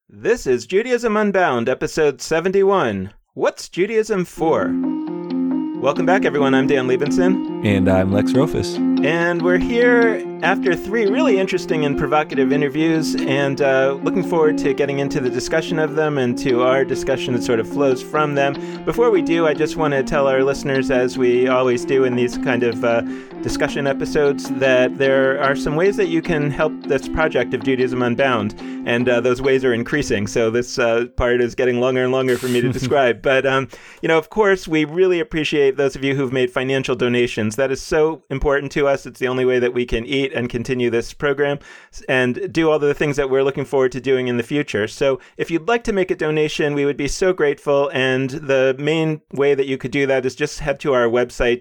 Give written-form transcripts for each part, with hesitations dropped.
This is Judaism Unbound, episode 71. What's Judaism for? Welcome back, everyone. I'm Dan Levinson. And I'm Lex Rofus. And we're here after 3 really interesting and provocative interviews, and looking forward to getting into the discussion of them and to our discussion that sort of flows from them. Before we do, I just want to tell our listeners, as we always do in these kind of discussion episodes, that there are some ways that you can help this project of Judaism Unbound, and those ways are increasing. So this part is getting longer and longer for me to describe. But, of course, we really appreciate those of you who've made financial donations. That is so important to us. It's the only way that we can eat and continue this program and do all the things that we're looking forward to doing in the future. So if you'd like to make a donation, we would be so grateful. And the main way that you could do that is just head to our website,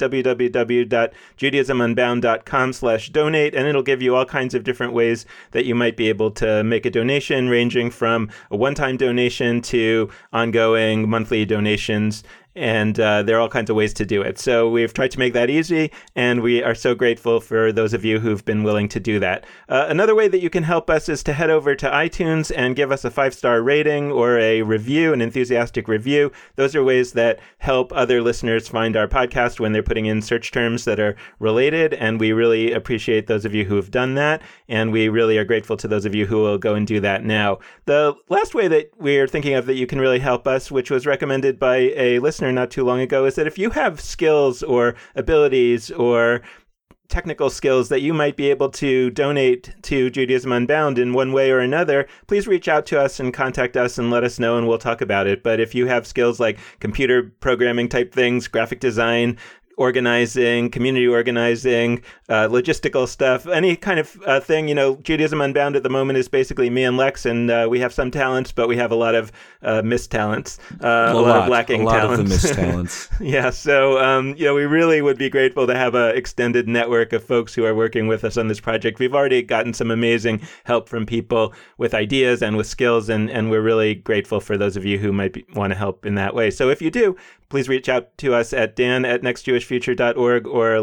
www.judaismunbound.com/donate, and it'll give you all kinds of different ways that you might be able to make a donation, ranging from a one-time donation to ongoing monthly donations. And there are all kinds of ways to do it. So we've tried to make that easy, and we are so grateful for those of you who've been willing to do that. Another way that you can help us is to head over to iTunes and give us a 5-star rating or a review, an enthusiastic review. Those are ways that help other listeners find our podcast when they're putting in search terms that are related, and we really appreciate those of you who have done that, and we really are grateful to those of you who will go and do that now. The last way that we're thinking of that you can really help us, which was recommended by a listener not too long ago, is that if you have skills or abilities or technical skills that you might be able to donate to Judaism Unbound in one way or another, please reach out to us and contact us and let us know, and we'll talk about it. But if you have skills like computer programming type things, graphic design, organizing, community organizing, logistical stuff, any kind of thing, Judaism Unbound at the moment is basically me and Lex, and we have some talents, but we have a lot of missed talents, a lot of lacking talents. A lot of the missed talents. Yeah, so, we really would be grateful to have an extended network of folks who are working with us on this project. We've already gotten some amazing help from people with ideas and with skills, and we're really grateful for those of you who might want to help in that way. So if you do, please reach out to us at dan@nextjewishfuture.org or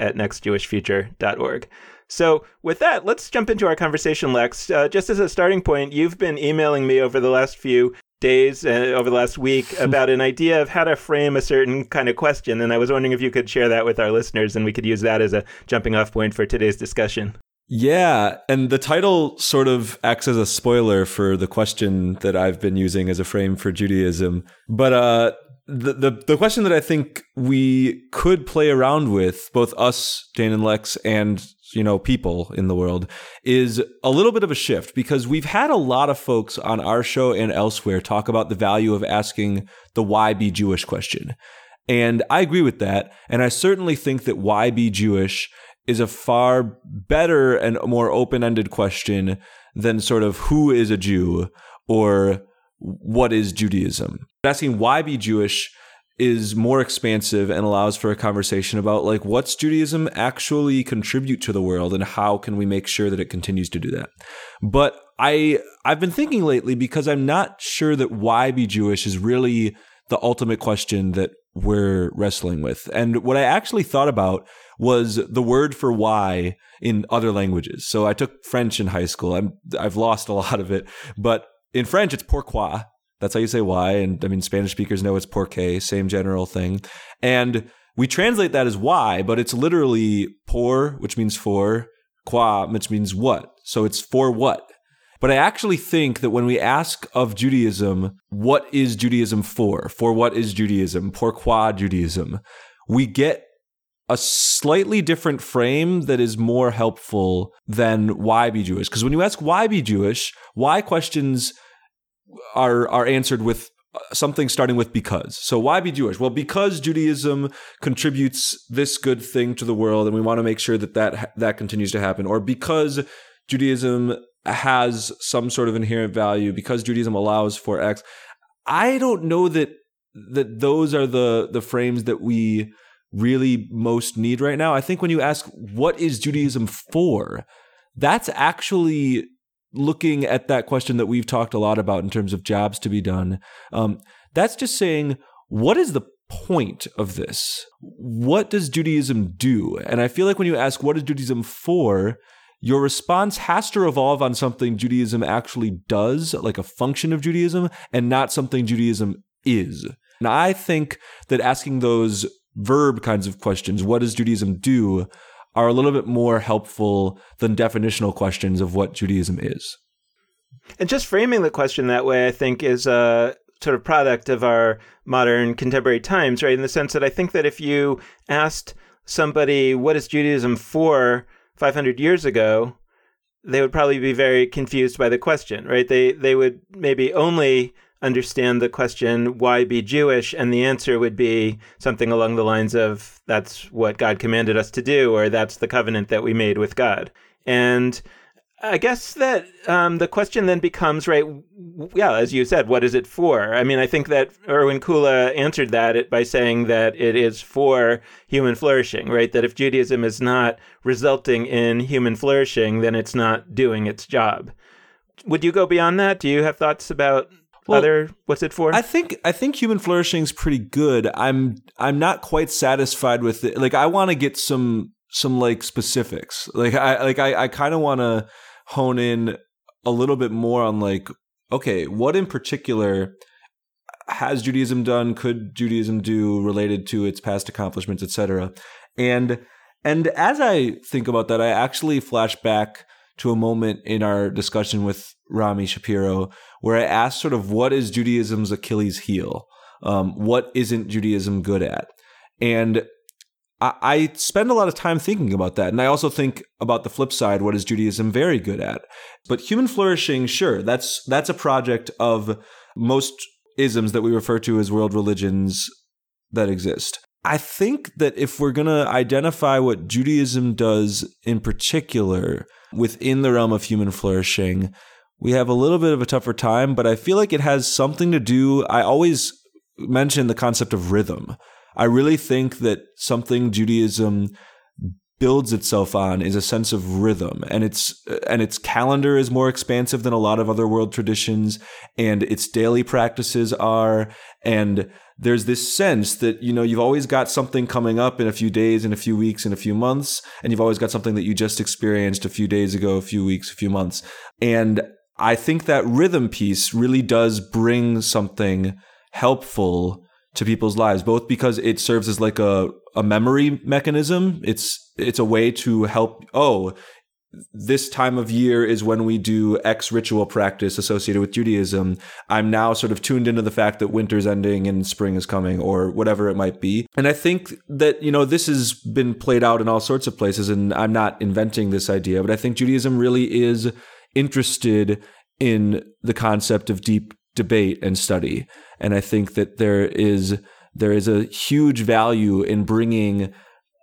lex@nextjewishfuture.org. So with that, let's jump into our conversation, Lex. Just as a starting point, you've been emailing me over the last few days, over the last week, about an idea of how to frame a certain kind of question. And I was wondering if you could share that with our listeners, and we could use that as a jumping off point for today's discussion. Yeah, and the title sort of acts as a spoiler for the question that I've been using as a frame for Judaism. But the question that I think we could play around with, both us, Dan and Lex, and people in the world, is a little bit of a shift, because we've had a lot of folks on our show and elsewhere talk about the value of asking the why be Jewish question. And I agree with that. And I certainly think that why be Jewish is a far better and more open-ended question than sort of who is a Jew or what is Judaism. Asking why be Jewish is more expansive and allows for a conversation about what's Judaism actually contribute to the world, and how can we make sure that it continues to do that. But I've been thinking lately, because I'm not sure that why be Jewish is really the ultimate question that we're wrestling with. And what I actually thought about was the word for why in other languages. So I took French in high school. I've lost a lot of it, but in French it's pourquoi. That's how you say why. And Spanish speakers know it's porque, same general thing. And we translate that as why, but it's literally pour, which means for, quoi, which means what. So it's for what. But I actually think that when we ask of Judaism, what is Judaism for? For what is Judaism? Pourquoi Judaism? We get a slightly different frame that is more helpful than why be Jewish. Because when you ask why be Jewish, why questions are answered with something starting with because. So why be Jewish? Well, because Judaism contributes this good thing to the world, and we want to make sure that continues to happen. Or because Judaism has some sort of inherent value, because Judaism allows for X. I don't know that those are the frames that we really most need right now. I think when you ask what is Judaism for, that's actually looking at that question that we've talked a lot about in terms of jobs to be done. That's just saying, what is the point of this? What does Judaism do? And I feel like when you ask what is Judaism for, your response has to revolve on something Judaism actually does, like a function of Judaism, and not something Judaism is. And I think that asking those verb kinds of questions, what does Judaism do, are a little bit more helpful than definitional questions of what Judaism is. And just framing the question that way, I think, is a sort of product of our modern contemporary times, right? In the sense that I think that if you asked somebody, what is Judaism for 500 years ago, they would probably be very confused by the question, right? They would maybe only understand the question, why be Jewish? And the answer would be something along the lines of, that's what God commanded us to do, or that's the covenant that we made with God. And I guess that the question then becomes, right, yeah, as you said, what is it for? I mean, I think that Erwin Kula answered that by saying that it is for human flourishing, right? That if Judaism is not resulting in human flourishing, then it's not doing its job. Would you go beyond that? Do you have thoughts about what's it for? I think human flourishing is pretty good. I'm not quite satisfied with it. Like, I want to get some like specifics. Like I kind of want to hone in a little bit more on, like, okay, what in particular has Judaism done? Could Judaism do related to its past accomplishments, etc. And as I think about that, I actually flash back to a moment in our discussion with Rami Shapiro where I asked sort of, what is Judaism's Achilles heel? What isn't Judaism good at? And I spend a lot of time thinking about that. And I also think about the flip side, what is Judaism very good at? But human flourishing, sure, that's a project of most isms that we refer to as world religions that exist. I think that if we're going to identify what Judaism does in particular within the realm of human flourishing, we have a little bit of a tougher time, but I feel like it has something to do. I always mention the concept of rhythm. I really think that something Judaism builds itself on is a sense of rhythm, and its calendar is more expansive than a lot of other world traditions, and its daily practices are, and there's this sense that, you know, you've always got something coming up in a few days, in a few weeks, in a few months, and you've always got something that you just experienced a few days ago, a few weeks, a few months. And I think that rhythm piece really does bring something helpful to people's lives, both because it serves as like a memory mechanism. It's a way to help, this time of year is when we do X ritual practice associated with Judaism. I'm now sort of tuned into the fact that winter's ending and spring is coming, or whatever it might be. And I think that, you know, this has been played out in all sorts of places, and I'm not inventing this idea, but I think Judaism really is interested in the concept of deep debate and study. And I think that there is a huge value in bringing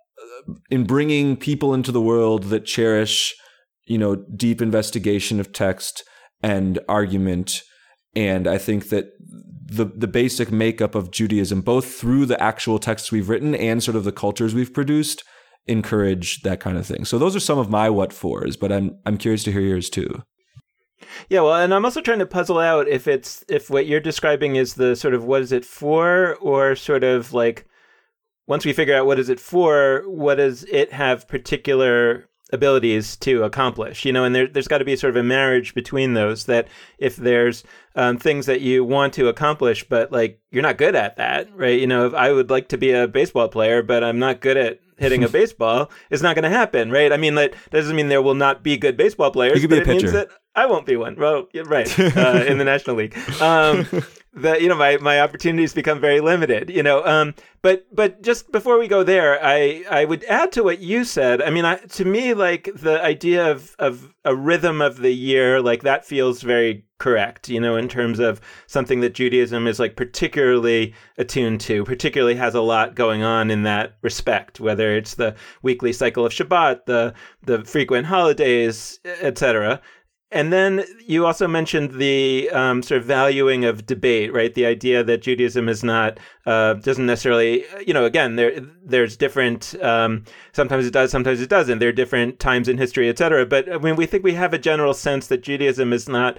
people into the world that cherish, you know, deep investigation of text and argument. And I think that the basic makeup of Judaism, both through the actual texts we've written and sort of the cultures we've produced, encourage that kind of thing. So those are some of my what fors, but I'm curious to hear yours too. Yeah, well, and I'm also trying to puzzle out if what you're describing is the sort of what is it for, or sort of like, once we figure out what is it for, what does it have particular abilities to accomplish, you know? And there's got to be sort of a marriage between those, that if there's things that you want to accomplish, but like you're not good at that, right? You know, if I would like to be a baseball player, but I'm not good at hitting a baseball, it's not going to happen, right? I mean, that doesn't mean there will not be good baseball players. You could be a pitcher. It means that I won't be one. Well, yeah, right, in the National League. That, you know, my opportunities become very limited, you know. But just before we go there, I would add to what you said. I mean, to me, like the idea of a rhythm of the year, like that feels very correct, you know, in terms of something that Judaism is like particularly attuned to, particularly has a lot going on in that respect, whether it's the weekly cycle of Shabbat, the frequent holidays, etc. And then you also mentioned the sort of valuing of debate, right? The idea that Judaism is not, doesn't necessarily, you know, again, there's different, sometimes it does, sometimes it doesn't. There are different times in history, et cetera. But I mean, we think we have a general sense that Judaism is not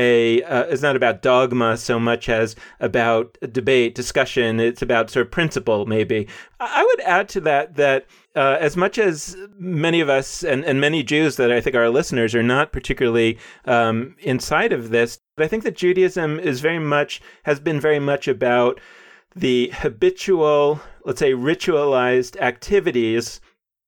about dogma so much as about debate, discussion. It's about sort of principle, maybe. I would add to that as much as many of us and many Jews that I think are our listeners are not particularly inside of this, but I think that Judaism has been very much about the habitual, let's say, ritualized activities,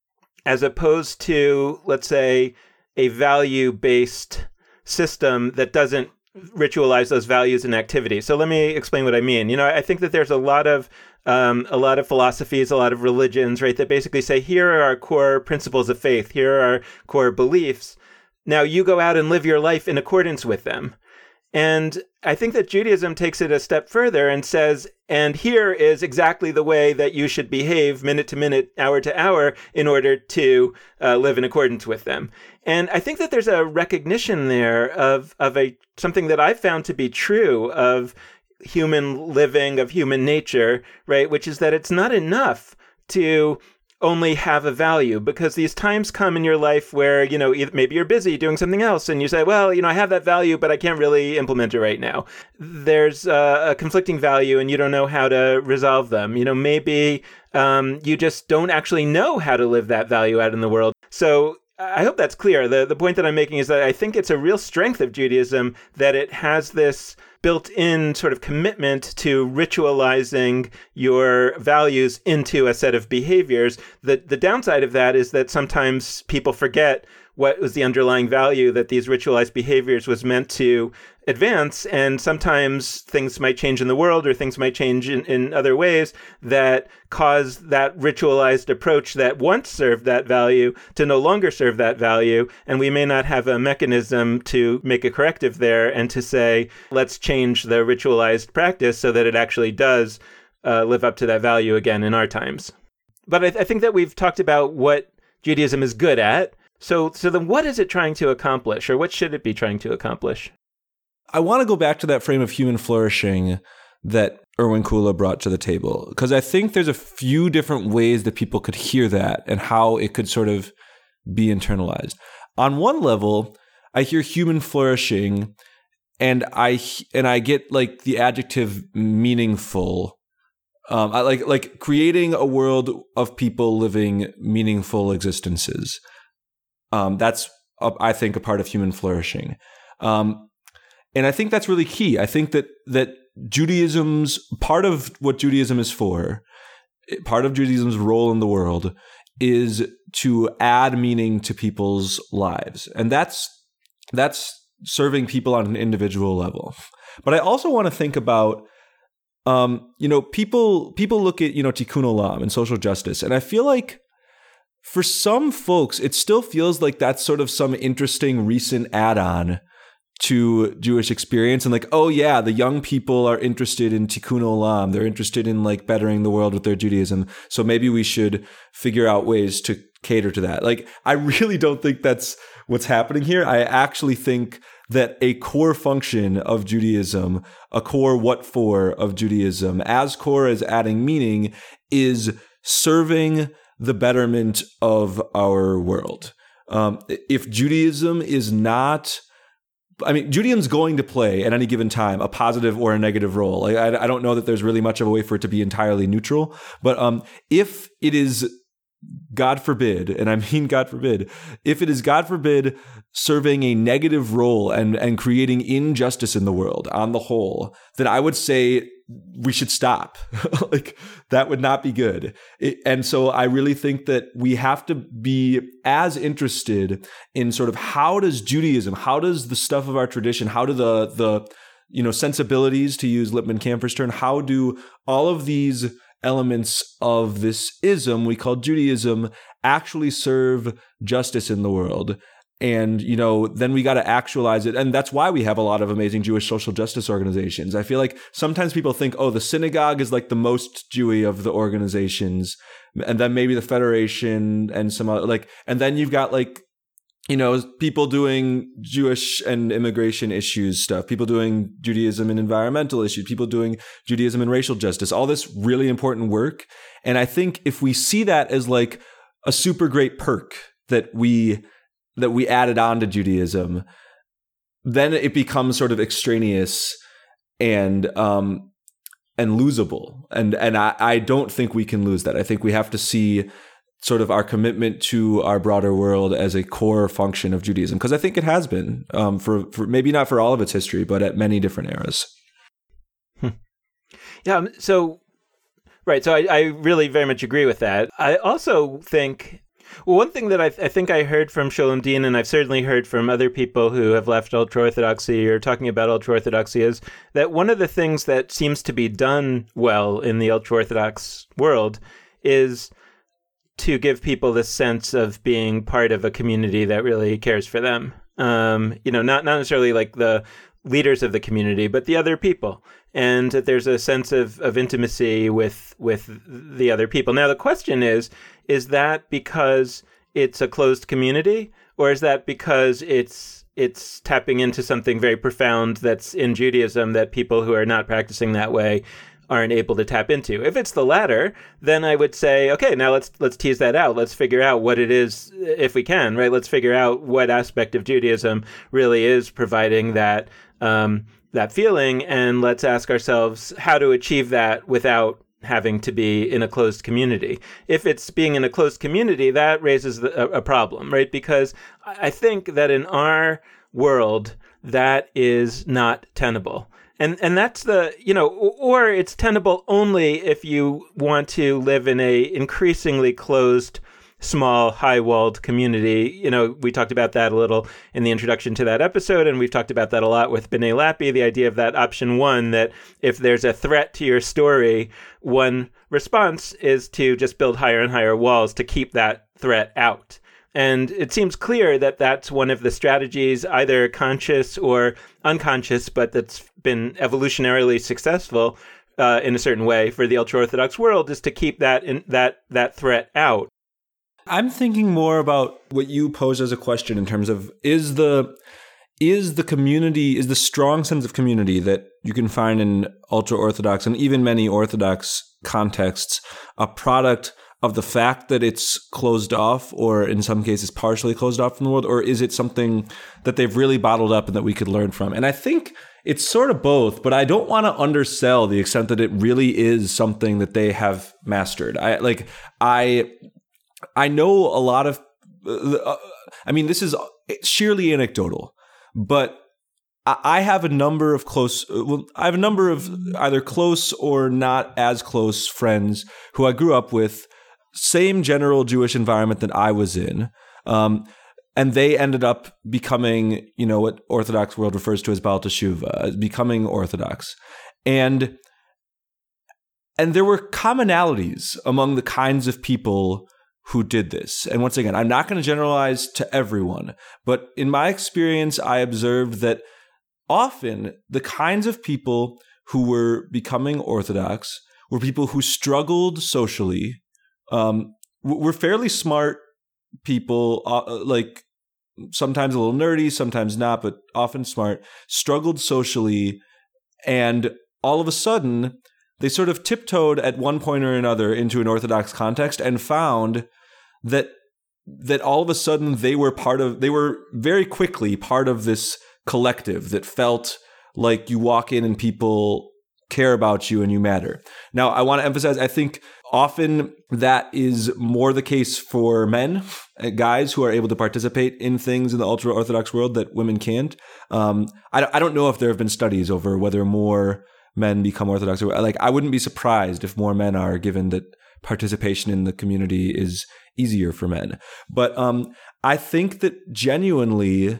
as opposed to, let's say, a value-based system that doesn't ritualize those values and activities. So let me explain what I mean. I think that there's a lot of philosophies, a lot of religions, right, that basically say, here are our core principles of faith, here are our core beliefs. Now you go out and live your life in accordance with them. And I think that Judaism takes it a step further and says, and here is exactly the way that you should behave minute to minute, hour to hour, in order to live in accordance with them. And I think that there's a recognition there of something that I've found to be true of human living, of human nature, right? Which is that it's not enough to only have a value, because these times come in your life where, maybe you're busy doing something else and you say, well, I have that value, but I can't really implement it right now. There's a conflicting value and you don't know how to resolve them. Maybe you just don't actually know how to live that value out in the world. So I hope that's clear. The point that I'm making is that I think it's a real strength of Judaism that it has this built-in sort of commitment to ritualizing your values into a set of behaviors. The downside of that is that sometimes people forget what was the underlying value that these ritualized behaviors was meant to advance. And sometimes things might change in the world, or things might change in other ways that cause that ritualized approach that once served that value to no longer serve that value. And we may not have a mechanism to make a corrective there and to say, let's change the ritualized practice so that it actually does live up to that value again in our times. But I think that we've talked about what Judaism is good at. So then what is it trying to accomplish, or what should it be trying to accomplish? I want to go back to that frame of human flourishing that Irwin Kula brought to the table, because I think there's a few different ways that people could hear that and how it could sort of be internalized. On one level, I hear human flourishing, and I get like the adjective meaningful. I like creating a world of people living meaningful existences. That's, I think, a part of human flourishing. And I think that's really key. I think that Judaism's, part of what Judaism is for, part of Judaism's role in the world is to add meaning to people's lives. And that's serving people on an individual level. But I also want to think about, people look at, tikkun olam and social justice. And I feel like for some folks, it still feels like that's sort of some interesting recent add-on to Jewish experience. And like, oh yeah, the young people are interested in tikkun olam. They're interested in like bettering the world with their Judaism. So maybe we should figure out ways to cater to that. Like, I really don't think that's what's happening here. I actually think that a core function of Judaism, a core what for of Judaism, as core as adding meaning, is serving the betterment of our world. If Judaism is not, Judaism's going to play at any given time a positive or a negative role. Like, I don't know that there's really much of a way for it to be entirely neutral. But if it is, God forbid, and I mean God forbid, if it is, God forbid, serving a negative role and creating injustice in the world on the whole, then I would say we should stop. Like, that would not be good. And so I really think that we have to be as interested in sort of how does Judaism, how does the stuff of our tradition, how do the sensibilities, to use Lippmann Camper's term, how do all of these elements of this ism we call Judaism actually serve justice in the world? And, then we got to actualize it. And that's why we have a lot of amazing Jewish social justice organizations. I feel like sometimes people think, oh, the synagogue is like the most Jewy of the organizations. And then maybe the Federation and some other, and then you've got people doing Jewish and immigration issues stuff, people doing Judaism and environmental issues, people doing Judaism and racial justice, all this really important work. And I think if we see that as like a super great perk that we added on to Judaism, then it becomes sort of extraneous and losable. And I don't think we can lose that. I think we have to see sort of our commitment to our broader world as a core function of Judaism, because I think it has been for maybe not for all of its history, but at many different eras. Yeah. So, right. So I really very much agree with that. I also think, well, one thing that I think I heard from Sholem Dean, and I've certainly heard from other people who have left ultra-Orthodoxy or talking about ultra-Orthodoxy, is that one of the things that seems to be done well in the ultra-Orthodox world is to give people this sense of being part of a community that really cares for them. Not necessarily like the leaders of the community, but the other people. And that there's a sense of intimacy with the other people. Now, the question is that because it's a closed community, or is that because it's tapping into something very profound that's in Judaism that people who are not practicing that way aren't able to tap into? If it's the latter, then I would say, okay, now let's tease that out. Let's figure out what it is, if we can, right? Let's figure out what aspect of Judaism really is providing that feeling, and let's ask ourselves how to achieve that without having to be in a closed community. If it's being in a closed community, that raises a problem, right? Because I think that in our world, that is not tenable. And that's or it's tenable only if you want to live in a increasingly closed, small, high-walled community. We talked about that a little in the introduction to that episode, and we've talked about that a lot with B'nai Lappi, the idea of that option one, that if there's a threat to your story, one response is to just build higher and higher walls to keep that threat out. And it seems clear that that's one of the strategies, either conscious or unconscious, but that's been evolutionarily successful in a certain way for the ultra-Orthodox world, is to keep that threat out. I'm thinking more about what you pose as a question in terms of is the strong sense of community that you can find in ultra-Orthodox and even many Orthodox contexts a product of the fact that it's closed off, or in some cases partially closed off from the world, or is it something that they've really bottled up and that we could learn from? And I think it's sort of both, but I don't want to undersell the extent that it really is something that they have mastered. I know a lot of, this is sheerly anecdotal, but I have a number of either close or not as close friends who I grew up with, same general Jewish environment that I was in. And they ended up becoming, what Orthodox world refers to as Baal Teshuva, becoming Orthodox. And there were commonalities among the kinds of people who did this. And once again, I'm not going to generalize to everyone, but in my experience, I observed that often the kinds of people who were becoming Orthodox were people who struggled socially, were fairly smart people, sometimes a little nerdy, sometimes not, but often smart, struggled socially, and all of a sudden they sort of tiptoed at one point or another into an Orthodox context and found that all of a sudden they were very quickly part of this collective that felt like you walk in and people care about you and you matter. Now, I want to emphasize, I think often that is more the case for men, guys who are able to participate in things in the ultra-Orthodox world that women can't. I don't know if there have been studies over whether more men become Orthodox. I wouldn't be surprised if more men are, given that participation in the community is easier for men. But I think that genuinely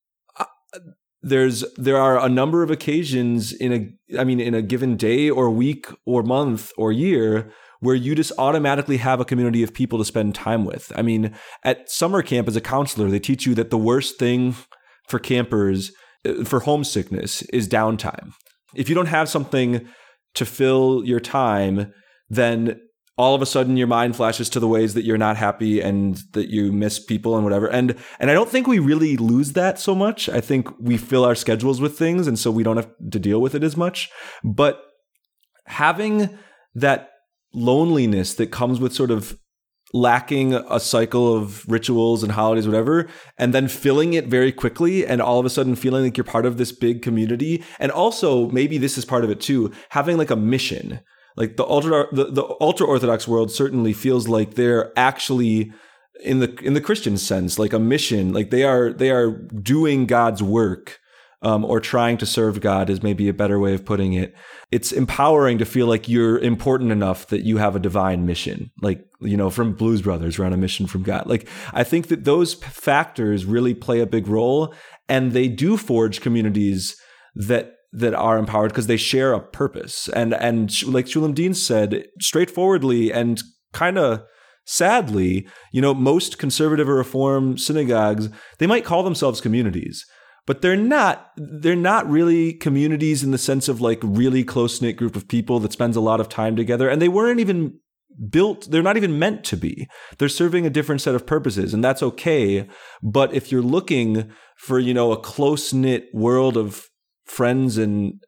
there are a number of occasions in a given day or week or month or year where you just automatically have a community of people to spend time with. I mean, at summer camp as a counselor, they teach you that the worst thing for campers, for homesickness, is downtime. If you don't have something to fill your time, then all of a sudden your mind flashes to the ways that you're not happy and that you miss people and whatever. And I don't think we really lose that so much. I think we fill our schedules with things, and so we don't have to deal with it as much. But having that loneliness that comes with sort of lacking a cycle of rituals and holidays, whatever, and then filling it very quickly and all of a sudden feeling like you're part of this big community. And also, maybe this is part of it too, having like a mission. Like the ultra-Orthodox world certainly feels like they're actually in the Christian sense, like a mission, like they are doing God's work, or trying to serve God is maybe a better way of putting it. It's empowering to feel like you're important enough that you have a divine mission, like, from Blues Brothers, we're on a mission from God. Like, I think that those factors really play a big role, and they do forge communities that are empowered because they share a purpose. And like Shulam Dean said, straightforwardly and kind of sadly, most conservative or reform synagogues, they might call themselves communities, but they're not really communities in the sense of like really close-knit group of people that spends a lot of time together. And they weren't even built, they're not even meant to be. They're serving a different set of purposes, and that's okay. But if you're looking for, a close-knit world of friends and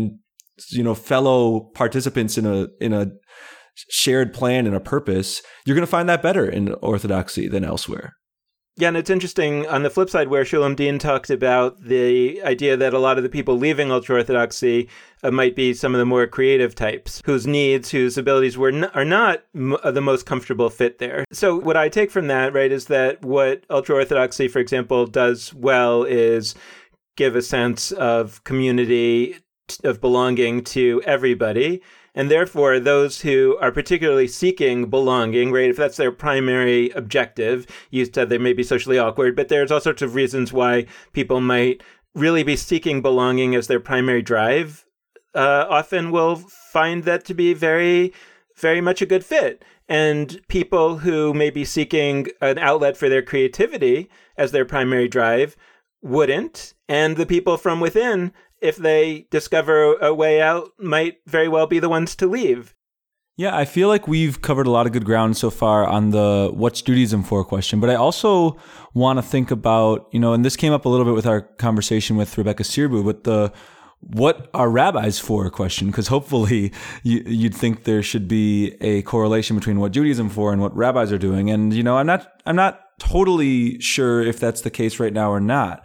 fellow participants in a shared plan and a purpose, you're going to find that better in Orthodoxy than elsewhere. Yeah, and it's interesting on the flip side where Shulam Dean talked about the idea that a lot of the people leaving ultra-Orthodoxy might be some of the more creative types whose needs, whose abilities are not the most comfortable fit there. So what I take from that, right, is that what ultra-Orthodoxy, for example, does well is give a sense of community, of belonging to everybody. And therefore, those who are particularly seeking belonging, right, if that's their primary objective, you said they may be socially awkward, but there's all sorts of reasons why people might really be seeking belonging as their primary drive, often will find that to be very, very much a good fit. And people who may be seeking an outlet for their creativity as their primary drive wouldn't. And the people from within, if they discover a way out, might very well be the ones to leave. Yeah, I feel like we've covered a lot of good ground so far on the what's Judaism for question, but I also want to think about, and this came up a little bit with our conversation with Rebecca Sirbu, with the what are rabbis for question, because hopefully you'd think there should be a correlation between what Judaism for and what rabbis are doing. And, I'm not totally sure if that's the case right now or not.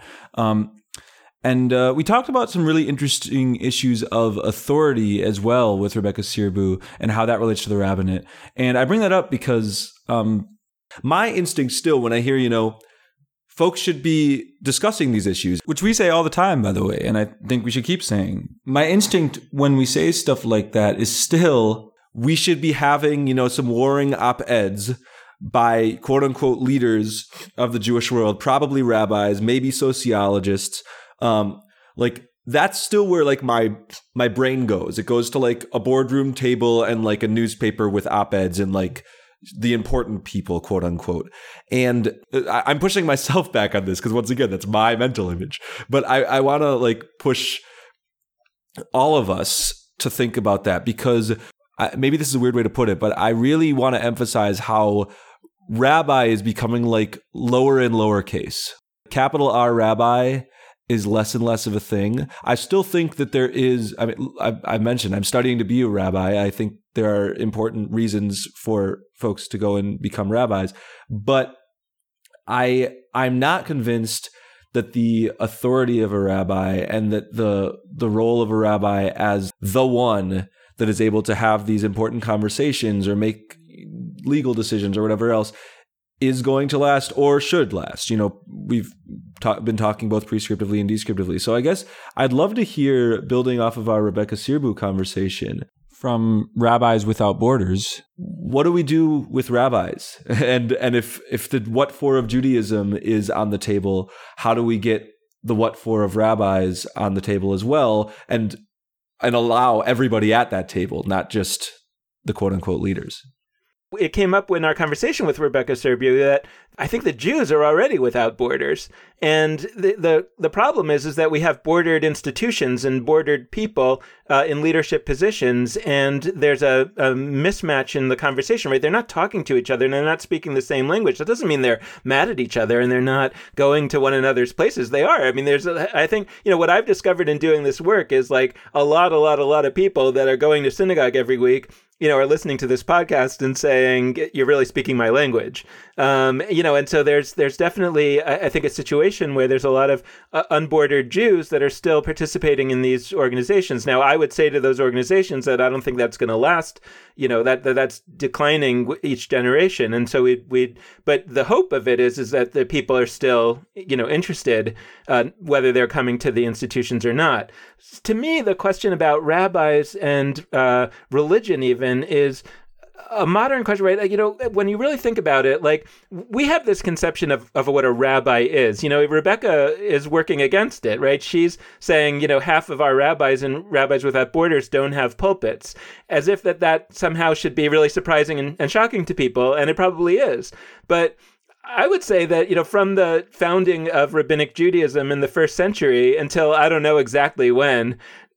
And we talked about some really interesting issues of authority as well with Rebecca Sirbu and how that relates to the rabbinate. And I bring that up because my instinct still, when I hear, folks should be discussing these issues, which we say all the time, by the way, and I think we should keep saying. My instinct when we say stuff like that is still, we should be having, some warring op-eds by quote unquote leaders of the Jewish world, probably rabbis, maybe sociologists. Like that's still where like my brain goes. It goes to like a boardroom table and like a newspaper with op-eds and like the important people, quote unquote. And I'm pushing myself back on this because once again, that's my mental image. But I want to like push all of us to think about that because maybe this is a weird way to put it, but I really want to emphasize how rabbi is becoming like lower and lowercase. Capital R rabbi is less and less of a thing. I still think that there is, I mentioned I'm studying to be a rabbi. I think there are important reasons for folks to go and become rabbis, but I'm not convinced that the authority of a rabbi and that the role of a rabbi as the one that is able to have these important conversations or make legal decisions or whatever else is going to last or should last. We've been talking both prescriptively and descriptively. So I guess I'd love to hear, building off of our Rebecca Sirbu conversation, from Rabbis Without Borders, what do we do with rabbis? And if the what for of Judaism is on the table, how do we get the what for of rabbis on the table as well and allow everybody at that table, not just the quote unquote leaders? It came up in our conversation with Rebecca Sirbu that I think the Jews are already without borders. And the problem is that we have bordered institutions and bordered people in leadership positions. And there's a mismatch in the conversation, right? They're not talking to each other and they're not speaking the same language. That doesn't mean they're mad at each other and they're not going to one another's places. They are. I mean, I think, what I've discovered in doing this work is like a lot of people that are going to synagogue every week are listening to this podcast and saying, you're really speaking my language. And so there's definitely, I think, a situation where there's a lot of unbordered Jews that are still participating in these organizations. Now, I would say to those organizations that I don't think that's going to last, that's declining each generation. And so but the hope of it is that the people are still, interested, whether they're coming to the institutions or not. To me, the question about rabbis and religion even is a modern question, right? When you really think about it, like, we have this conception of what a rabbi is. Rebecca is working against it, right? She's saying, half of our rabbis and Rabbis Without Borders don't have pulpits, as if that somehow should be really surprising and shocking to people, and it probably is. But I would say that, from the founding of Rabbinic Judaism in the first century until I don't know exactly when,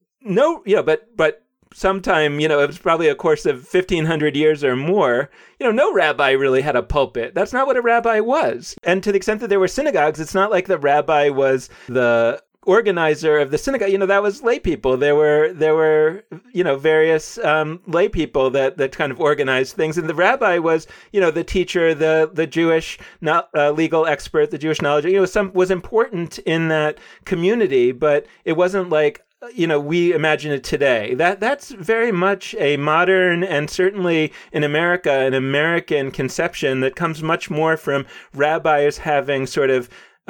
but sometime, it was probably a course of 1,500 years or more, no rabbi really had a pulpit. That's not what a rabbi was. And to the extent that there were synagogues, it's not like the rabbi was the organizer of the synagogue. That was lay people. There were various lay people that kind of organized things. And the rabbi was, the teacher, the Jewish legal expert, the Jewish knowledge, was important in that community, but it wasn't like, we imagine it today. That's very much a modern and certainly in America, an American conception that comes much more from rabbis having sort of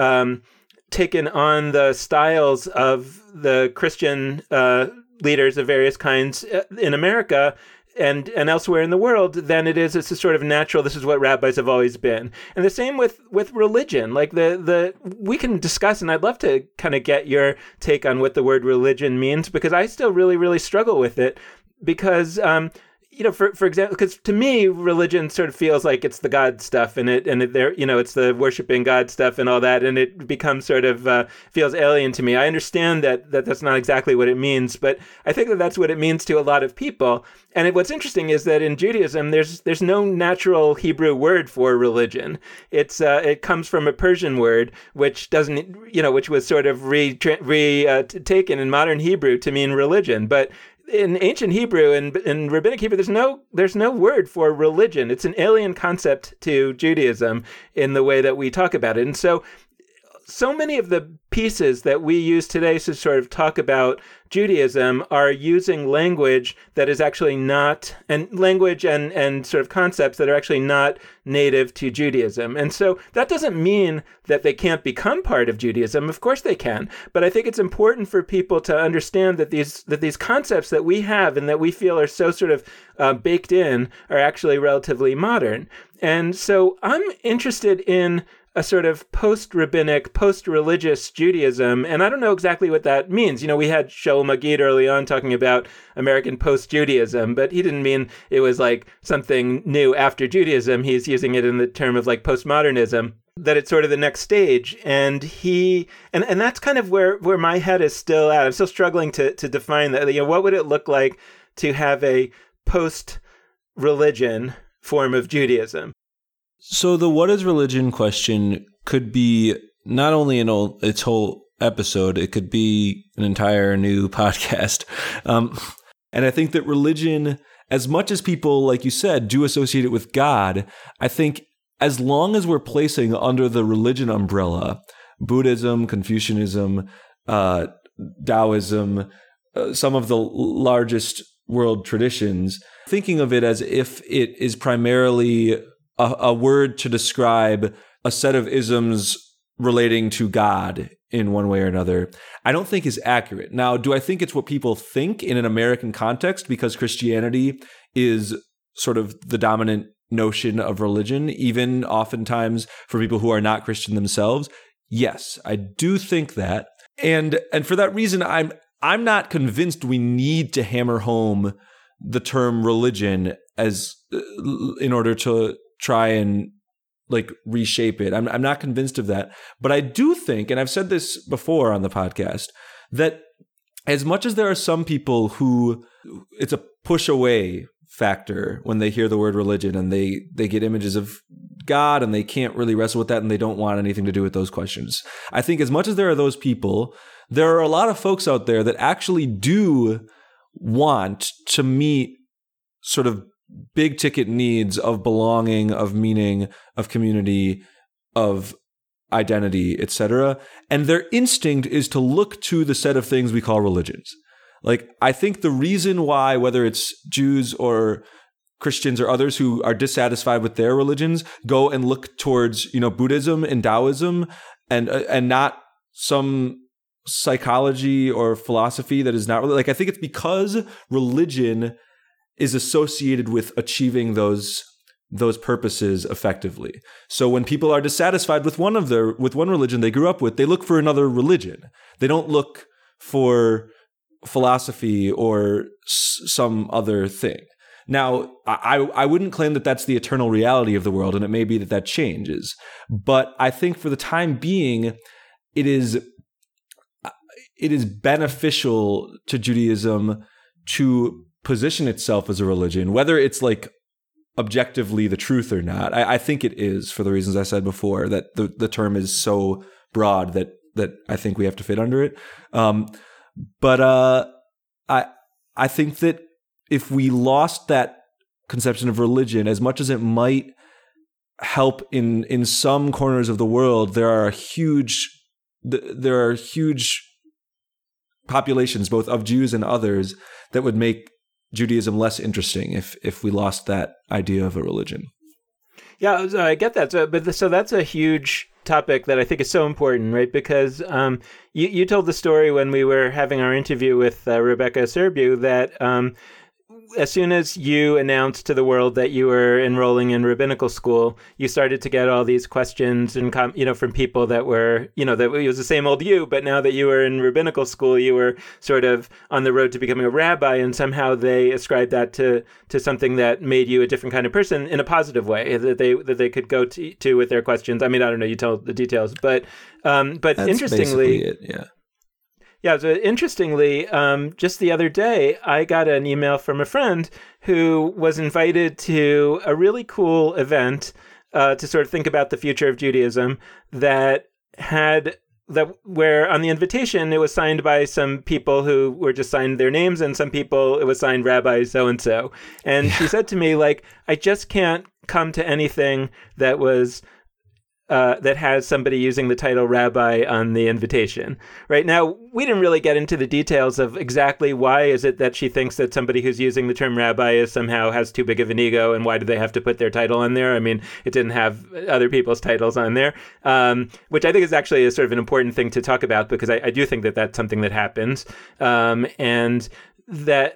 taken on the styles of the Christian leaders of various kinds in America and elsewhere in the world than it is. It's a sort of natural, this is what rabbis have always been. And the same with religion. Like we can discuss, and I'd love to kind of get your take on what the word religion means, because I still really, really struggle with it, because for example, because to me, religion sort of feels like it's the God stuff, and it's the worshiping God stuff and all that, and it becomes sort of feels alien to me. I understand that that's not exactly what it means, but I think that that's what it means to a lot of people. And what's interesting is that in Judaism, there's no natural Hebrew word for religion. It comes from a Persian word, which which was sort of taken in modern Hebrew to mean religion, but in ancient Hebrew and in rabbinic Hebrew, there's no word for religion. It's an alien concept to Judaism in the way that we talk about it. And so many of the pieces that we use today to sort of talk about Judaism are using language that is actually not, and language and sort of concepts that are actually not native to Judaism. And so that doesn't mean that they can't become part of Judaism. Of course they can. But I think it's important for people to understand that these concepts that we have and that we feel are so sort of baked in are actually relatively modern. And so I'm interested in a sort of post-rabbinic, post-religious Judaism, and I don't know exactly what that means. We had Shaul Magid early on talking about American post-Judaism, but he didn't mean it was like something new after Judaism. He's using it in the term of like postmodernism, that it's sort of the next stage. And and that's kind of where my head is still at. I'm still struggling to define that. What would it look like to have a post-religion form of Judaism? So the what is religion question could be not only its whole episode, it could be an entire new podcast. And I think that religion, as much as people, like you said, do associate it with God, I think as long as we're placing under the religion umbrella, Buddhism, Confucianism, Taoism, some of the largest world traditions, thinking of it as if it is primarily a word to describe a set of isms relating to God in one way or another, I don't think is accurate. Now, do I think it's what people think in an American context because Christianity is sort of the dominant notion of religion, even oftentimes for people who are not Christian themselves? Yes, I do think that. And for that reason, I'm not convinced we need to hammer home the term religion as in order to try and like reshape it. I'm not convinced of that. But I do think, and I've said this before on the podcast, that as much as there are some people who it's a push away factor when they hear the word religion and they get images of God and they can't really wrestle with that and they don't want anything to do with those questions. I think as much as there are those people, there are a lot of folks out there that actually do want to meet sort of big ticket needs of belonging, of meaning, of community, of identity, etc. And their instinct is to look to the set of things we call religions. Like, I think the reason why, whether it's Jews or Christians or others who are dissatisfied with their religions, go and look towards, Buddhism and Taoism and not some psychology or philosophy that is not really, like, I think it's because religion is associated with achieving those purposes effectively. So when people are dissatisfied with one religion they grew up with, they look for another religion. They don't look for philosophy or some other thing. Now, I wouldn't claim that that's the eternal reality of the world, and it may be that changes. But I think for the time being, it is beneficial to Judaism to position itself as a religion, whether it's like objectively the truth or not. I think it is, for the reasons I said before, that the term is so broad that I think we have to fit under it. But I think that if we lost that conception of religion, as much as it might help in some corners of the world, there are huge populations, both of Jews and others, that would make Judaism less interesting if we lost that idea of a religion. Yeah, I get that. So that's a huge topic that I think is so important, right? Because you told the story when we were having our interview with Rebecca Serbu that as soon as you announced to the world that you were enrolling in rabbinical school, you started to get all these questions and from people that were, that it was the same old you, but now that you were in rabbinical school, you were sort of on the road to becoming a rabbi, and somehow they ascribed that to something that made you a different kind of person in a positive way that they could go to with their questions. I mean, I don't know, you told the details, but That's interestingly, it, yeah. Yeah, so interestingly, just the other day, I got an email from a friend who was invited to a really cool event to sort of think about the future of Judaism where on the invitation, it was signed by some people who were just signed their names, and some people, it was signed Rabbi so-and-so. And she said to me, like, I just can't come to anything that was... that has somebody using the title rabbi on the invitation. Right now, we didn't really get into the details of exactly why is it that she thinks that somebody who's using the term rabbi somehow has too big of an ego, and why do they have to put their title on there? I mean, it didn't have other people's titles on there, which I think is actually a sort of an important thing to talk about, because I do think that that's something that happens. That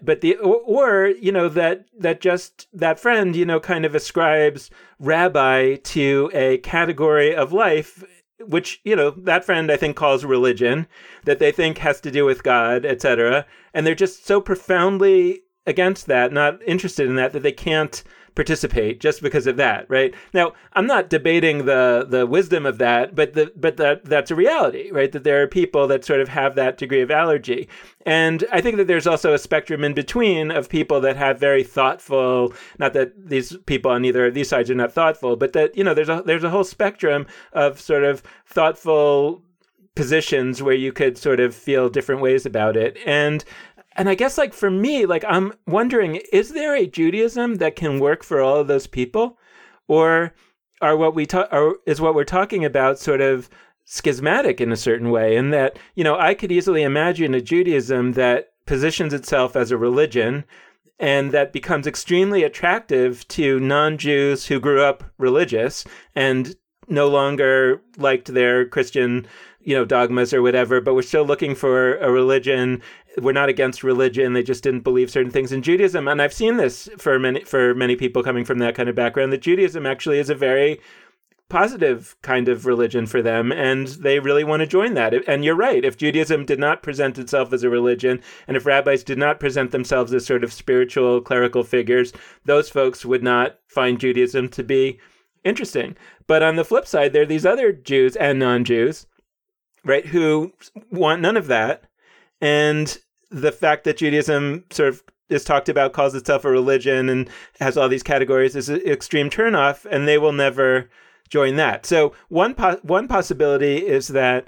friend, kind of ascribes rabbi to a category of life, which, that friend I think calls religion, that they think has to do with God, etc. And they're just so profoundly against that, not interested in that they can't participate just because of that, right? Now, I'm not debating the wisdom of that, but that's a reality, right? That there are people that sort of have that degree of allergy. And I think that there's also a spectrum in between of people that have very thoughtful, not that these people on either of these sides are not thoughtful, but that, there's a whole spectrum of sort of thoughtful positions where you could sort of feel different ways about it. And I guess, like, for me, like, I'm wondering, is there a Judaism that can work for all of those people? Or is what we're talking about sort of schismatic in a certain way? And that, I could easily imagine a Judaism that positions itself as a religion and that becomes extremely attractive to non-Jews who grew up religious and no longer liked their Christian, dogmas or whatever, but we're still looking for a religion. We're not against religion. They just didn't believe certain things in Judaism. And I've seen this for many people coming from that kind of background, that Judaism actually is a very positive kind of religion for them, and they really want to join that. And you're right. If Judaism did not present itself as a religion, and if rabbis did not present themselves as sort of spiritual, clerical figures, those folks would not find Judaism to be interesting. But on the flip side, there are these other Jews and non-Jews, right, who want none of that. And the fact that Judaism sort of is talked about, calls itself a religion, and has all these categories is an extreme turnoff, and they will never join that. So one possibility is that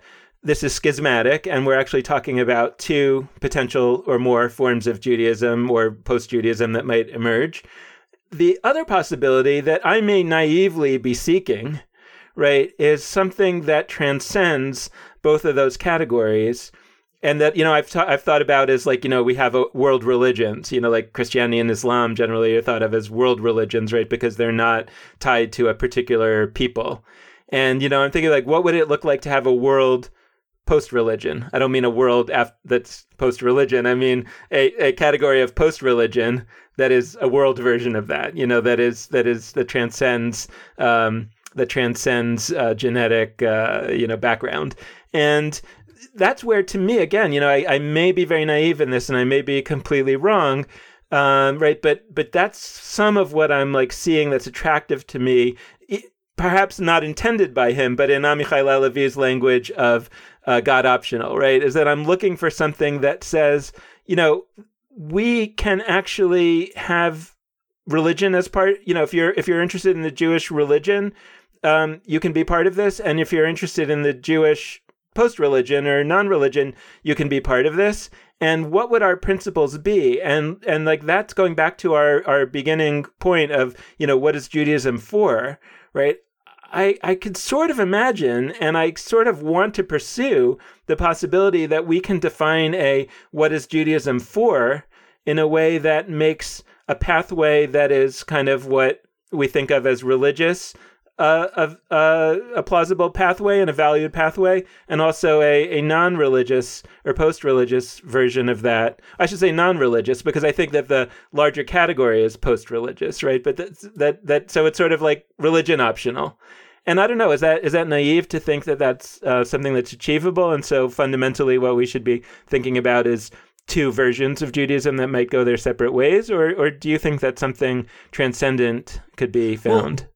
this is schismatic, and we're actually talking about two potential or more forms of Judaism or post-Judaism that might emerge. The other possibility that I may naively be seeking, right, is something that transcends both of those categories. And that, I've thought about as like, we have world religions, like Christianity and Islam generally are thought of as world religions, right? Because they're not tied to a particular people. And, I'm thinking like, what would it look like to have a world post-religion? I don't mean a world that's post-religion. I mean a category of post-religion that is a world version of that, that transcends genetic, background. And that's where, to me, again, I may be very naive in this and I may be completely wrong, right? But that's some of what I'm like seeing that's attractive to me, perhaps not intended by him, but in Amichai Levi's language of God optional, right? Is that I'm looking for something that says, we can actually have religion as part, if you're interested in the Jewish religion, you can be part of this. And if you're interested in the Jewish post-religion or non-religion, you can be part of this. And what would our principles be? And like that's going back to our beginning point of, what is Judaism for, right? I could sort of imagine, and I sort of want to pursue the possibility that we can define what is Judaism for in a way that makes a pathway that is kind of what we think of as religious, a plausible pathway and a valued pathway, and also a non-religious or post-religious version of that. I should say non-religious because I think that the larger category is post-religious, right? But so it's sort of like religion optional. And I don't know, is that naive to think that that's something that's achievable? And so fundamentally what we should be thinking about is two versions of Judaism that might go their separate ways? Or do you think that something transcendent could be found? Well,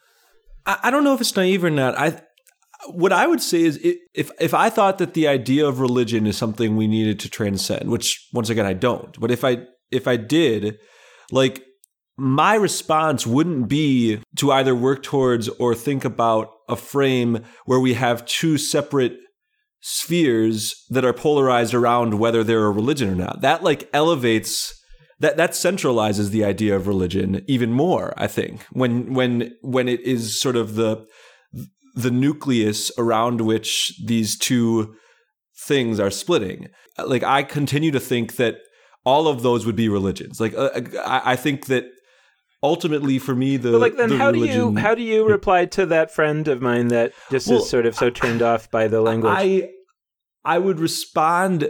I don't know if it's naive or not. What I would say is if I thought that the idea of religion is something we needed to transcend, which once again I don't, but if I did, like my response wouldn't be to either work towards or think about a frame where we have two separate spheres that are polarized around whether they're a religion or not. That like elevates that centralizes the idea of religion even more, I think, when it is sort of the nucleus around which these two things are splitting. Like I continue to think that all of those would be religions. Like I think that ultimately for me how do you reply to that friend of mine that just is sort of so turned off by the language? I would respond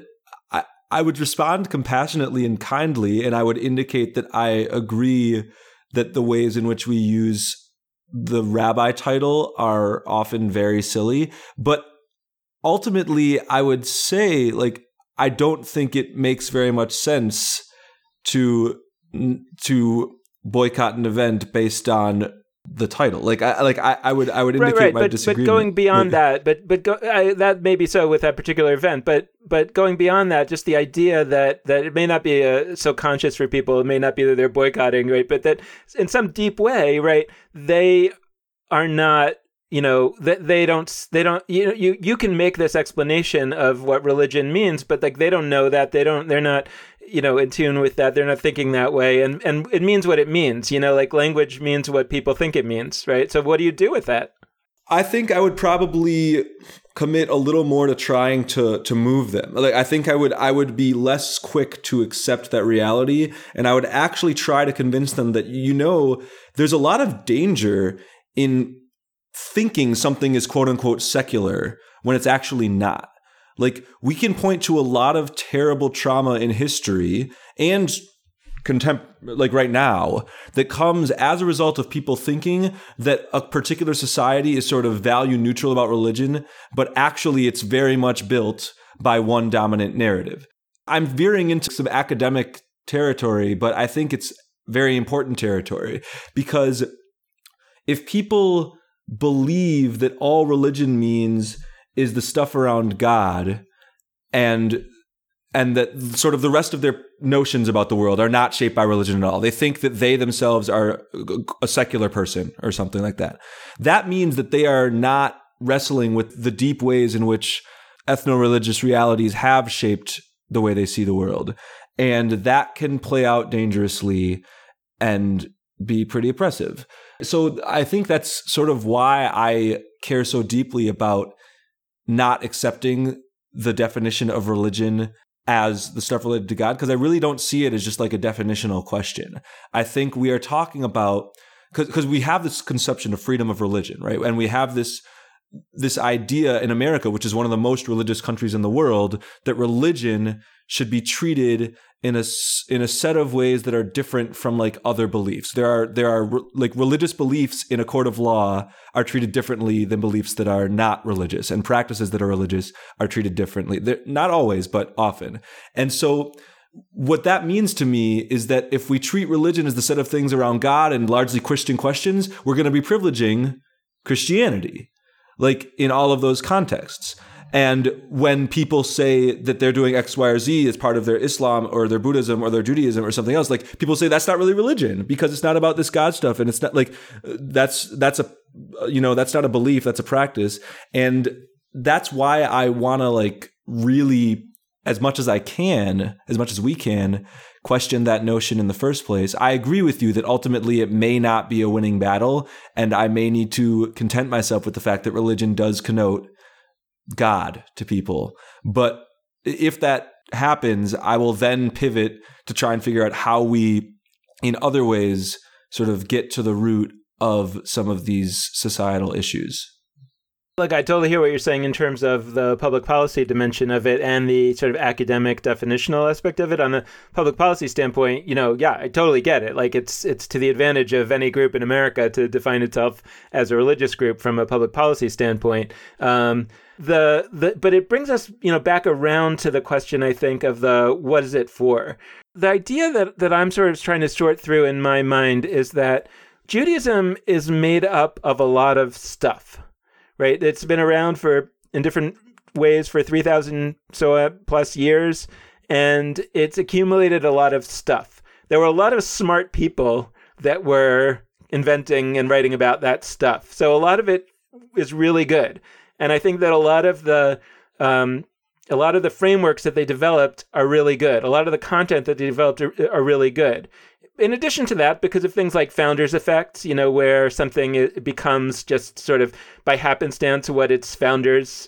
compassionately and kindly, and I would indicate that I agree that the ways in which we use the rabbi title are often very silly. But ultimately, I would say, like, I don't think it makes very much sense to boycott an event based on the title. I would indicate my disagreement. But going beyond that, that may be so with that particular event. But going beyond that, just the idea that it may not be so conscious for people, it may not be that they're boycotting, right? But that in some deep way, right, they are not. That they don't. You can make this explanation of what religion means, but like they don't know that. They're not. In tune with that. They're not thinking that way. And it means what it means, like language means what people think it means, right? So what do you do with that? I think I would probably commit a little more to trying to move them. Like I think I would be less quick to accept that reality. And I would actually try to convince them that, there's a lot of danger in thinking something is quote unquote secular when it's actually not. Like, we can point to a lot of terrible trauma in history and like right now, that comes as a result of people thinking that a particular society is sort of value neutral about religion, but actually it's very much built by one dominant narrative. I'm veering into some academic territory, but I think it's very important territory, because if people believe that all religion means is the stuff around God, and that sort of the rest of their notions about the world are not shaped by religion at all. They think that they themselves are a secular person or something like that. That means that they are not wrestling with the deep ways in which ethno-religious realities have shaped the way they see the world. And that can play out dangerously and be pretty oppressive. So I think that's sort of why I care so deeply about not accepting the definition of religion as the stuff related to God, because I really don't see it as just like a definitional question. I think we are talking about, because we have this conception of freedom of religion, right? And we have this idea in America, which is one of the most religious countries in the world, that religion should be treated in a set of ways that are different from like other beliefs. There are like religious beliefs in a court of law are treated differently than beliefs that are not religious, and practices that are religious are treated differently. They're not always, but often. And so what that means to me is that if we treat religion as the set of things around God and largely Christian questions, we're going to be privileging Christianity, like in all of those contexts. And when people say that they're doing X, Y, or Z as part of their Islam or their Buddhism or their Judaism or something else, like people say that's not really religion because it's not about this God stuff. And it's not like that's not a belief, that's a practice. And that's why I want to like really, as much as we can, question that notion in the first place. I agree with you that ultimately it may not be a winning battle, and I may need to content myself with the fact that religion does connote God to people. But if that happens, I will then pivot to try and figure out how we, in other ways, sort of get to the root of some of these societal issues. Look, I totally hear what you're saying in terms of the public policy dimension of it and the sort of academic definitional aspect of it. On the public policy standpoint, yeah, I totally get it. Like it's to the advantage of any group in America to define itself as a religious group from a public policy standpoint. But it brings us, back around to the question, I think, of what is it for? The idea that I'm sort of trying to sort through in my mind is that Judaism is made up of a lot of stuff. Right, it's been around in different ways for 3,000 plus years, and it's accumulated a lot of stuff. There were a lot of smart people that were inventing and writing about that stuff. So a lot of it is really good, and I think that a lot of the frameworks that they developed are really good. A lot of the content that they developed are really good. In addition to that, because of things like founders' effects, where something becomes just sort of by happenstance what its founders,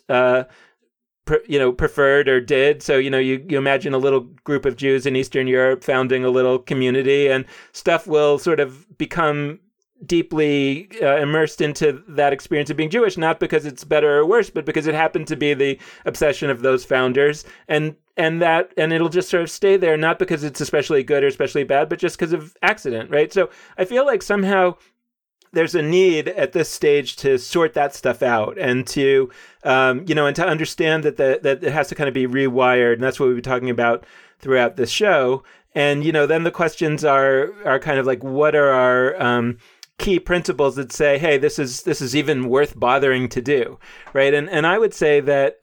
preferred or did. So, you imagine a little group of Jews in Eastern Europe founding a little community, and stuff will sort of become deeply immersed into that experience of being Jewish, not because it's better or worse, but because it happened to be the obsession of those founders. And it'll just sort of stay there, not because it's especially good or especially bad, but just because of accident, right? So I feel like somehow there's a need at this stage to sort that stuff out and to, and to understand that it has to kind of be rewired. And that's what we've been talking about throughout this show. And, then the questions are kind of like, what are our key principles that say, hey, this is even worth bothering to do, right? And I would say that,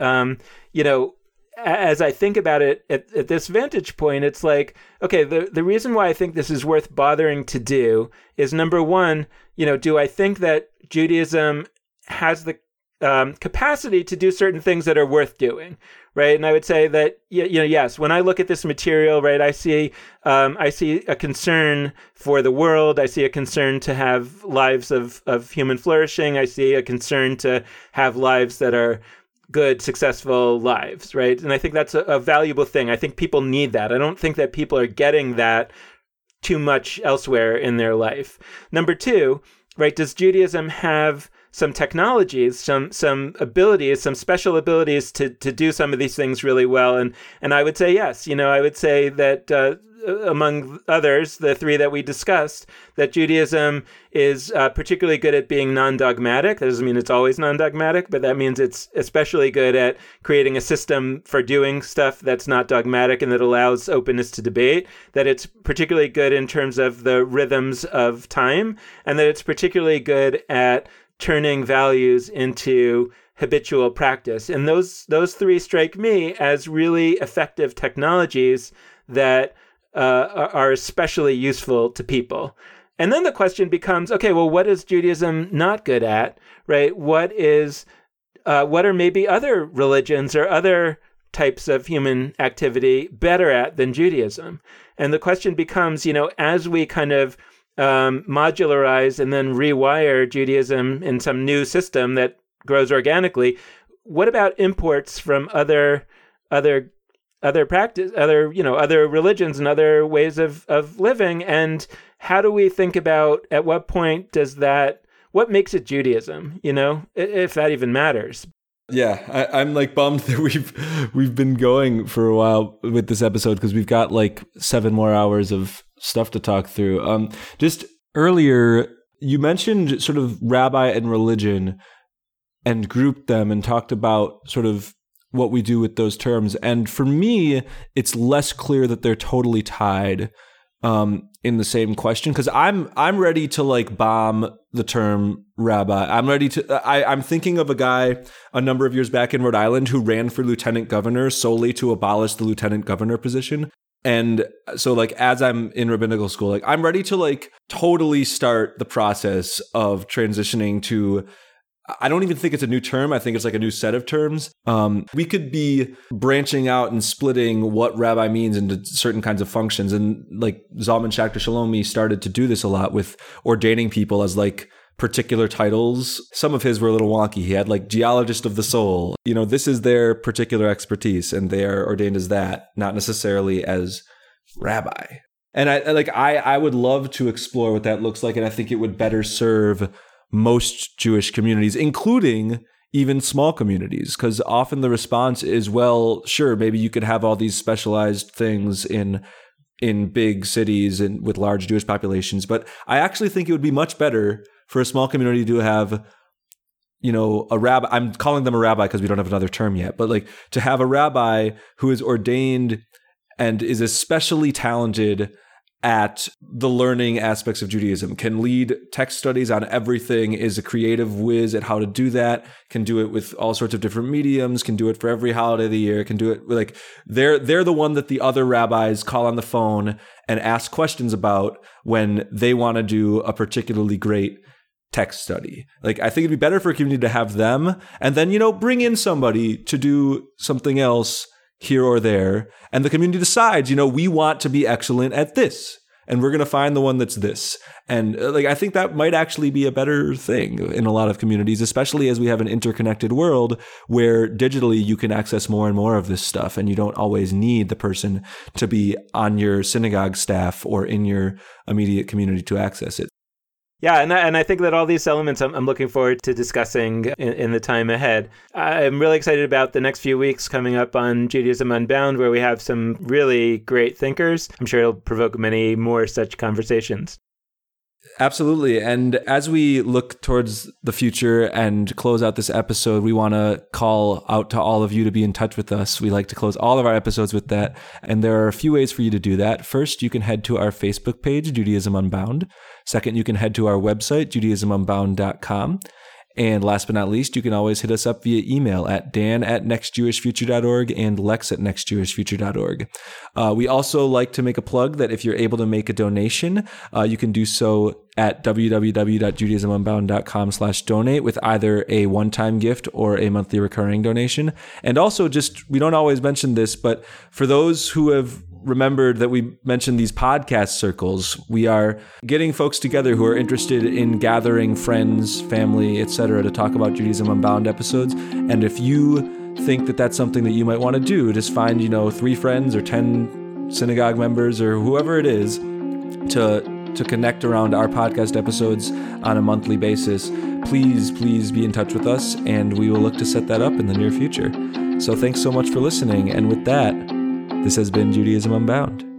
as I think about it at this vantage point, it's like, okay, the reason why I think this is worth bothering to do is, number one, do I think that Judaism has the capacity to do certain things that are worth doing, right? And I would say that, yes, when I look at this material, right, I see a concern for the world. I see a concern to have lives of human flourishing. I see a concern to have lives that are good, successful lives, right? And I think that's a valuable thing. I think people need that. I don't think that people are getting that too much elsewhere in their life. Number two, right, does Judaism have some technologies, some abilities, some special abilities to do some of these things really well? And I would say yes. I would say that among others, the three that we discussed, that Judaism is particularly good at being non-dogmatic. That doesn't mean it's always non-dogmatic, but that means it's especially good at creating a system for doing stuff that's not dogmatic and that allows openness to debate, that it's particularly good in terms of the rhythms of time, and that it's particularly good at turning values into habitual practice. And those three strike me as really effective technologies that are especially useful to people. And then the question becomes, okay, well, what is Judaism not good at, right? What is what are maybe other religions or other types of human activity better at than Judaism? And the question becomes, as we kind of modularize and then rewire Judaism in some new system that grows organically, what about imports from other practice, other religions and other ways of living? And how do we think about at what point what makes it Judaism, if that even matters? Yeah, I'm like bummed that we've been going for a while with this episode because we've got like 7 more hours of stuff to talk through. Just earlier, you mentioned sort of rabbi and religion and grouped them and talked about sort of what we do with those terms. And for me, it's less clear that they're totally tied in the same question, because I'm ready to like bomb the term rabbi. I'm thinking of a guy a number of years back in Rhode Island who ran for lieutenant governor solely to abolish the lieutenant governor position. And so like as I'm in rabbinical school, like I'm ready to like totally start the process of transitioning to, I don't even think it's a new term. I think it's like a new set of terms. We could be branching out and splitting what rabbi means into certain kinds of functions. And like Zalman Schachter Shalomi started to do this a lot with ordaining people as like particular titles. Some of his were a little wonky. He had like geologist of the soul. This is their particular expertise and they are ordained as that, not necessarily as rabbi. And I would love to explore what that looks like. And I think it would better serve most Jewish communities, including even small communities, because often the response is, well, sure, maybe you could have all these specialized things in big cities and with large Jewish populations. But I actually think it would be much better for a small community to have, a rabbi. I'm calling them a rabbi because we don't have another term yet, but like to have a rabbi who is ordained and is especially talented at the learning aspects of Judaism, can lead text studies on everything, is a creative whiz at how to do that, can do it with all sorts of different mediums, can do it for every holiday of the year, can do it with like, they're the one that the other rabbis call on the phone and ask questions about when they want to do a particularly great text study. Like, I think it'd be better for a community to have them and then, bring in somebody to do something else here or there, and the community decides, we want to be excellent at this, and we're going to find the one that's this. And like, I think that might actually be a better thing in a lot of communities, especially as we have an interconnected world where digitally you can access more and more of this stuff, and you don't always need the person to be on your synagogue staff or in your immediate community to access it. Yeah, and I think that all these elements I'm looking forward to discussing in the time ahead. I'm really excited about the next few weeks coming up on Judaism Unbound, where we have some really great thinkers. I'm sure it'll provoke many more such conversations. Absolutely. And as we look towards the future and close out this episode, we want to call out to all of you to be in touch with us. We like to close all of our episodes with that. And there are a few ways for you to do that. First, you can head to our Facebook page, Judaism Unbound. Second, you can head to our website, judaismunbound.com. And last but not least, you can always hit us up via email at dan@nextjewishfuture.org and lex@nextjewishfuture.org. We also like to make a plug that if you're able to make a donation, you can do so at www.judaismunbound.com/donate with either a one-time gift or a monthly recurring donation. And also we don't always mention this, but for those who have remembered that we mentioned these podcast circles, we are getting folks together who are interested in gathering friends, family, etc. to talk about Judaism Unbound episodes. And if you think that that's something that you might want to do, just find, 3 friends or 10 synagogue members or whoever it is to connect around our podcast episodes on a monthly basis. Please be in touch with us, and we will look to set that up in the near future. So thanks so much for listening. And with that, this has been Judaism Unbound.